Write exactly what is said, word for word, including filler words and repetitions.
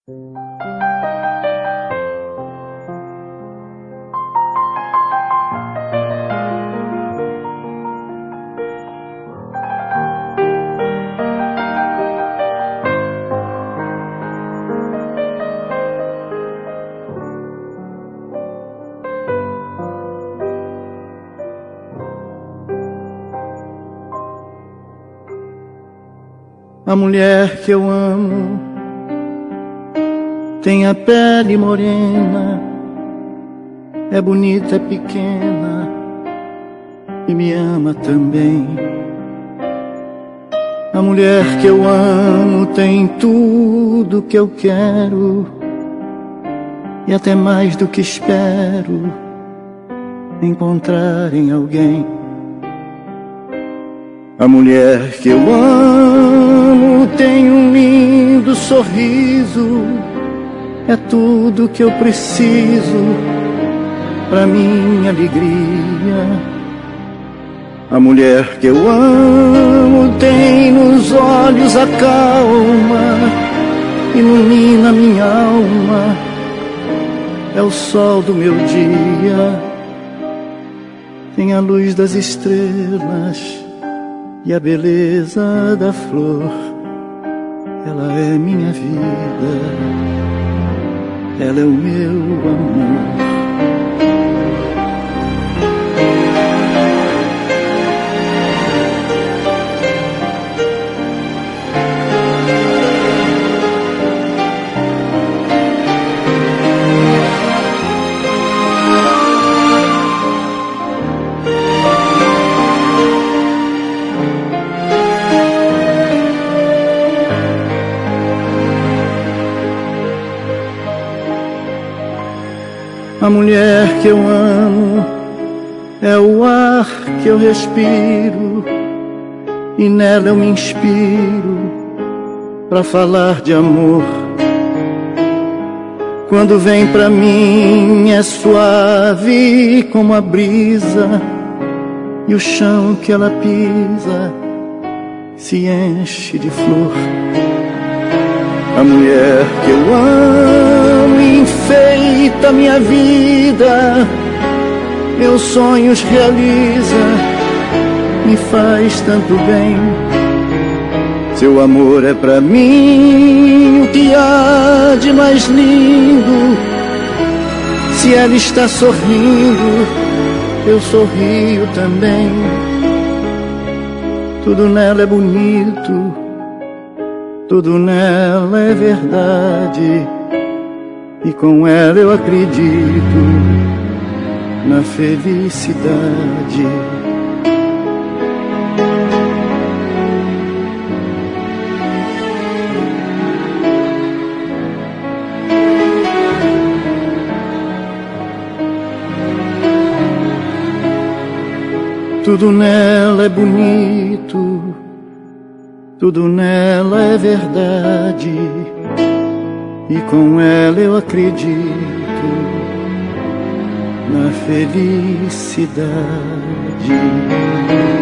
A mulher que eu amo tem a pele morena, é bonita, é pequena e me ama também. A mulher que eu amo tem tudo que eu quero e até mais do que espero encontrar em alguém. A mulher que eu amo tem um lindo sorriso, é tudo que eu preciso pra minha alegria. A mulher que eu amo tem nos olhos a calma, ilumina minha alma, é o sol do meu dia, tem a luz das estrelas e a beleza da flor. Ela é minha vida, ela é o meu amor. A mulher que eu amo é o ar que eu respiro e nela eu me inspiro pra falar de amor. Quando vem pra mim é suave como a brisa e o chão que ela pisa se enche de flor. A mulher que eu amo enfeita minha vida, meus sonhos realiza, me faz tanto bem. Seu amor é pra mim o que há de mais lindo. Se ela está sorrindo, eu sorrio também. Tudo nela é bonito, tudo nela é verdade, e com ela eu acredito na felicidade. Tudo nela é bonito, tudo nela é verdade, e com ela eu acredito na felicidade.